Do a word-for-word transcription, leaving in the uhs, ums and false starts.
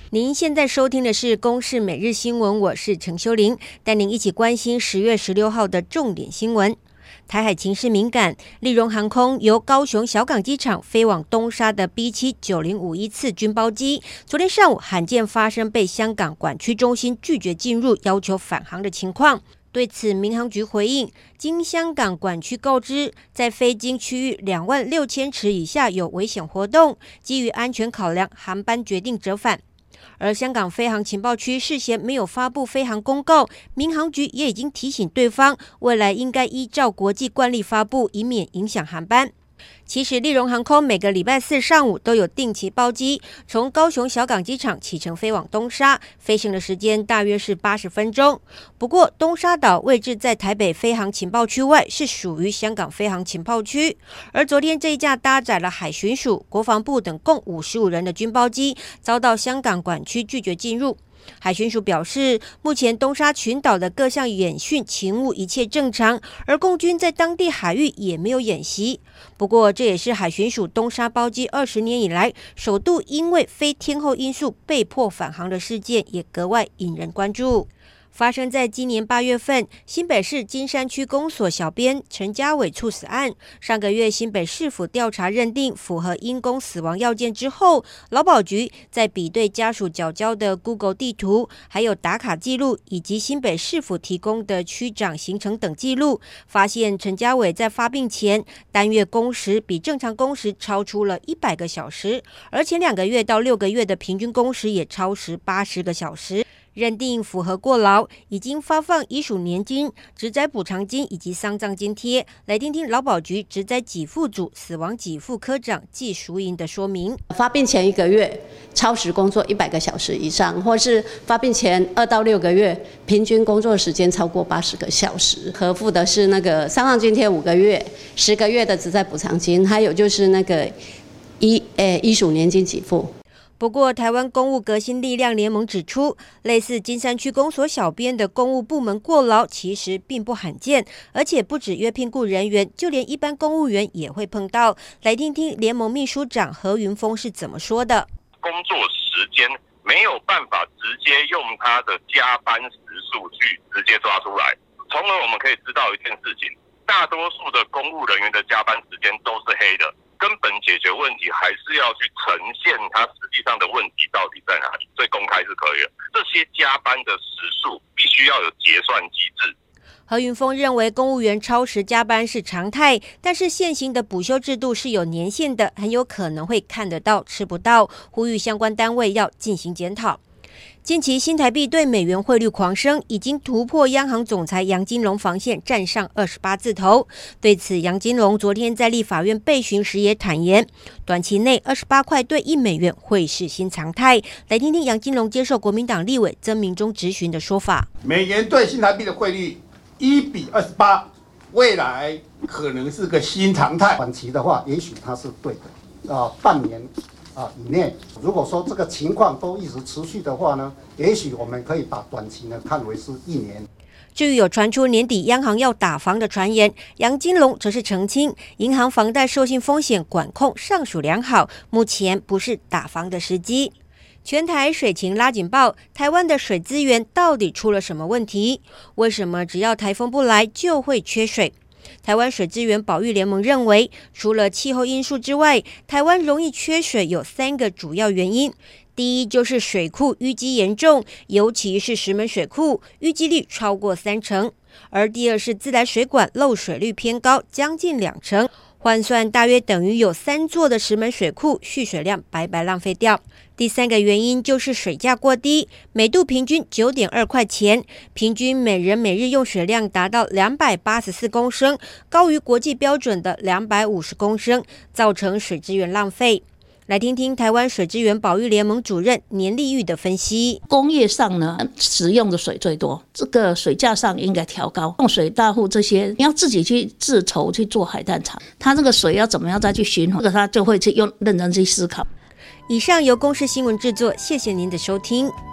您现在收听的是公视每日新闻，我是陈修玲，带您一起关心十月十六号的重点新闻。台海情势敏感，立荣航空由高雄小港机场飞往东沙的 B 七九零五一次军包机，昨天上午罕见发生被香港管区中心拒绝进入，要求返航的情况。对此，民航局回应，经香港管区告知，在非经区域两万六千尺以下有危险活动，基于安全考量，航班决定折返。而香港飞航情报区事先没有发布飞航公告，民航局也已经提醒对方，未来应该依照国际惯例发布，以免影响航班。其实立荣航空每个礼拜四上午都有定期包机，从高雄小港机场启程飞往东沙，飞行的时间大约是八十分钟。不过东沙岛位置在台北飞航情报区外，是属于香港飞航情报区。而昨天这一架搭载了海巡署、国防部等共五十五人的军包机，遭到香港管区拒绝进入。海巡署表示，目前东沙群岛的各项演训勤务一切正常，而共军在当地海域也没有演习。不过，这也是海巡署东沙包机二十年以来首度因为非天候因素被迫返航的事件，也格外引人关注。发生在今年八月份，新北市金山区公所小编陈家伟猝死案。上个月，新北市府调查认定符合因公死亡要件之后，劳保局在比对家属缴交的 Google 地图，还有打卡记录，以及新北市府提供的区长行程等记录，发现陈家伟在发病前单月工时比正常工时超出了一百个小时，而前两个月到六个月的平均工时也超时八十个小时。认定符合过劳，已经发放遗属年金、职灾补偿金以及丧葬津贴。来听听劳保局职灾给付组死亡给付科长季淑莹的说明。 发病前一个月超时工作一百个小时以上，或是发病前二到六个月平均工作时间超过八十个小时，核付的是那个丧葬津贴五个月、十个月的职灾补偿金，还有就是那个遗诶遗属年金给付。 不过，台湾公务革新力量联盟指出，类似金山区公所小编的公务部门过劳，其实并不罕见，而且不止约聘雇人员，就连一般公务员也会碰到。来听听联盟秘书长何云峰是怎么说的： 工作时间没有办法直接用他的加班时数去直接抓出来，从而我们可以知道一件事情，大多数的公务人员的加班时间都是黑的。根本解决问题还是要去呈现它实际上的问题到底在哪里，所以公开是可以的。这些加班的时数必须要有结算机制。 何云峰认为公务员超时加班是常态，但是现行的补休制度是有年限的，很有可能会看得到吃不到，呼吁相关单位要进行检讨。近期新台币对美元汇率狂升，已经突破央行总裁杨金龙防线，站上二十八字头。对此，杨金龙昨天在立法院备询时也坦言，短期内二十八块兑一美元会是新常态。来听听杨金龙接受国民党立委曾明忠质询的说法： 美元对新台币的汇率一比二十八，未来可能是个新常态。 短期的话，也许它是对的，啊、呃，半年。啊，以内，如果说这个情况都一直持续的话呢，也许我们可以把短期呢看为是一年。 至于有传出年底央行要打房的传言，杨金龙则是澄清，银行房贷授信风险管控尚属良好，目前不是打房的时机。全台水情拉警报，台湾的水资源到底出了什么问题？为什么只要台风不来就会缺水？台湾水资源保育联盟认为，除了气候因素之外，台湾容易缺水有三个主要原因。第一就是水库淤积严重，尤其是石门水库，淤积率超过三成；而第二是自来水管漏水率偏高，将近两成，换算大约等于有三座的石门水库蓄水量白白浪费掉。第三个原因就是水价过低，每度平均 九点二块钱，平均每人每日用水量达到两百八十四公升，高于国际标准的两百五十公升，造成水资源浪费。来听听台湾水资源保育联盟主任年丽玉的分析。 工业上呢，使用的水最多，这个水价上应该调高。用水大户这些，你要自己去自筹去做海淡厂，它这个水要怎么样再去循环，这个他就会去用认真去思考。 以上由公视新闻制作，谢谢您的收听。